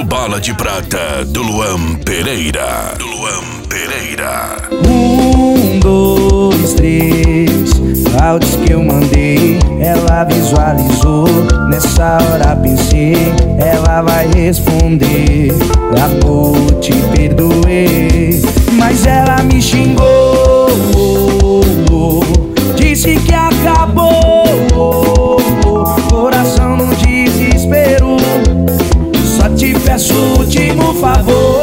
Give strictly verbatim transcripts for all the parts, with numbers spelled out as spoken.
no Bala de Prata do Luan Pereira. Do Luan Pereira. Um, dois, três, áudios que eu mandei, ela visualizou. Nessa hora pensei, ela vai responder. Amor, te perdoei, mas ela me xingou, disse que acabou. Coração no desespero, só te peço o último favor.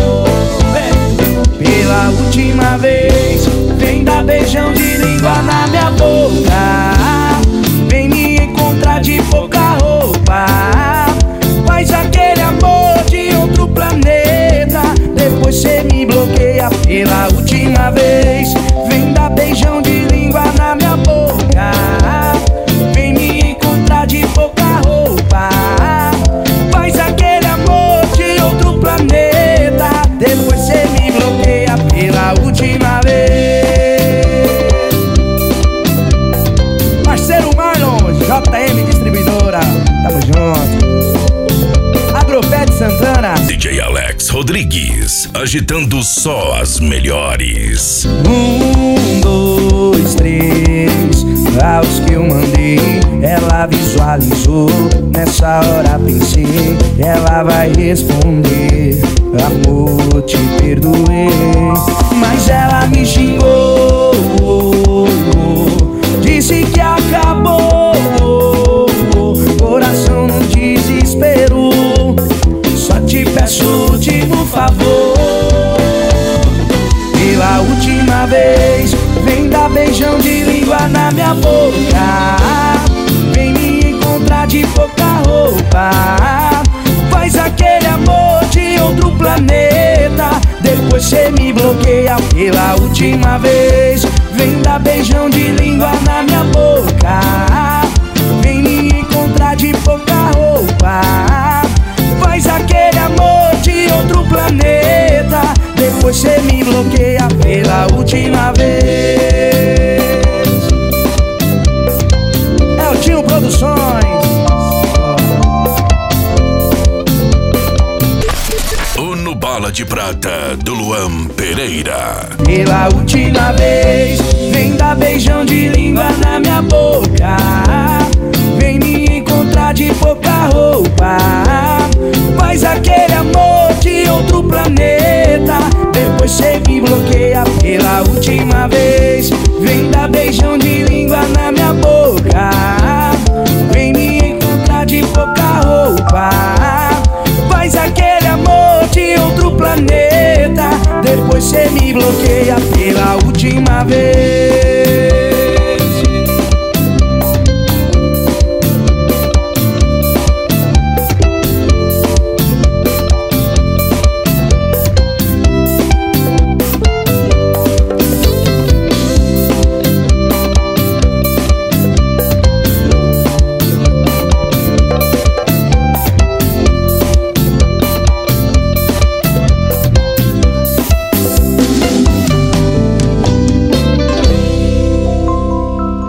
Pela última vez, vem dar beijão de língua na minha boca. Vem me encontrar de pouca roupa. Faz aquele amor de outro planeta. Depois cê me bloqueia. Pela última vez, vem dar beijão de língua na minha boca. Vem me encontrar de pouca roupa. Faz aquele amor de outro planeta. Depois cê me bloqueia. Pela última vez. Parceiro Marlon, J M Distribuidora, tamo junto. Agrofete Santana, D J Alex Rodrigues, agitando só as melhores. Um, dois, três, áudios que eu mandei, ela visualizou. Nessa hora pensei, ela vai responder. Amor, te perdoei, mas ela me xingou, disse que acabou. Coração no desespero, só te peço o último favor. Pela última vez, vem dar beijão de língua na minha boca. Vem me encontrar de pouca roupa. Faz aquele amor de outro planeta. Depois cê me bloqueia. Pela última vez, vem dar beijão de língua na minha boca. Vem me encontrar de pouca roupa. Faz aquele amor de outro planeta. Depois cê me bloqueia. Pela última vez. É o Tinho Produções. O no Bala de Prata do Luan Pereira. Pela última vez, vem dar beijão de língua na minha boca. Vem me encontrar de pouca roupa. Faz aquele amor de outro planeta. Depois cê me bloqueia. Pela última vez, vem dar beijão de língua na minha boca. Vem me encontrar de pouca roupa. Faz aquele amor de outro planeta. Depois cê me bloqueia. Pela última vez.